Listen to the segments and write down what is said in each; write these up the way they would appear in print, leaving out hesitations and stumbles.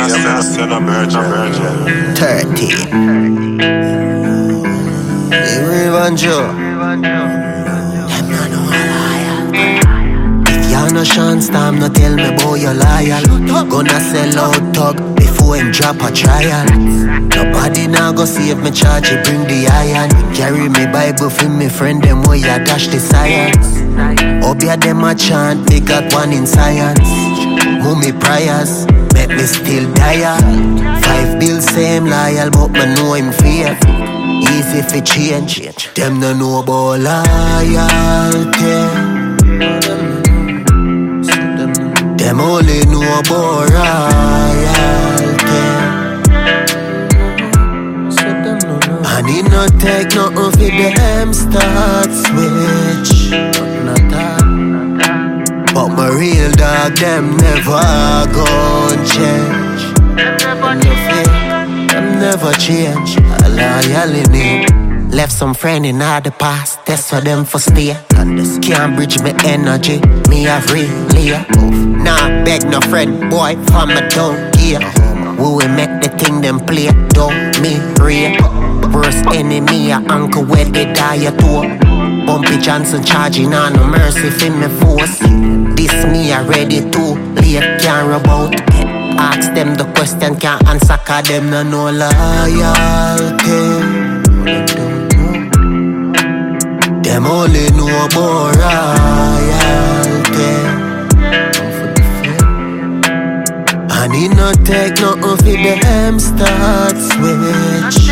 still a virgin. 13. Even Joe. If you're no chance time, no tell me boy you're loyal. Gonna sell out talk before him drop a trial. Nobody now go save me charge, he bring the iron. Carry me Bible for me friend, them way I dash the science. Obia them a chant, they got one in science. Mummy prayers, make me still dial. 5 bills same loyal, but me know him fear. Easy fi change, them no know about loyalty. Them only know about royalty. And it no take nothing for them start switch. Not that. But my real dog, them never gon' change. Them never change. A loyalty. Left some friend in all the past, that's for them for stay. Can't bridge me energy, me have really. Nah, beg no friend, boy, from a don't care. We will make the thing them play, don't me real. Worst enemy, a uncle where they die at all. Bumpy Johnson charging on no mercy for me force. This me a ready to late can't about. Ask them the question, can't answer, cause them no know loyalty. Them only know about royalty. And it no take nothing for them start switch.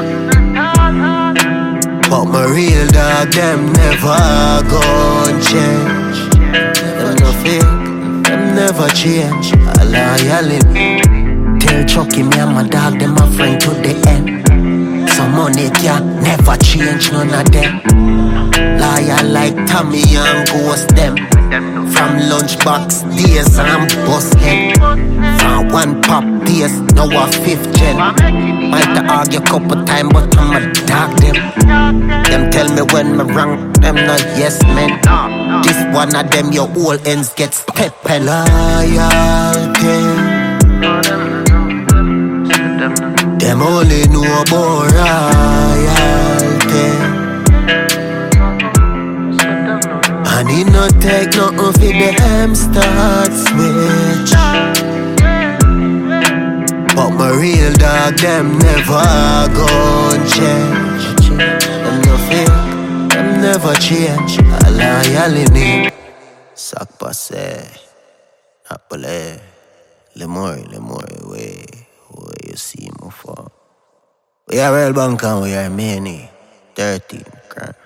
But my real dog, them never gon' change. Them no fake, them never change. A loyalty. Tell Chucky me and my dog, them a friend to the end. Some money can never change none of them. Loyal like Tommy and Ghost them. From lunchbox days and bus head. From one pop days, now a 5th gen. Might argue couple time, but I'm a dog them. Them tell me when me wrong, them not yes men. This one of them your whole ends get step and loyalty. Them only know about royalty. And it no take nothing for them start switch. But my real dog, them never gon' change. Them no fake, them never change. A loyalty. Sac passe, Napole, Lemore, way you see me for. We are real bank and we are many. 13 grand.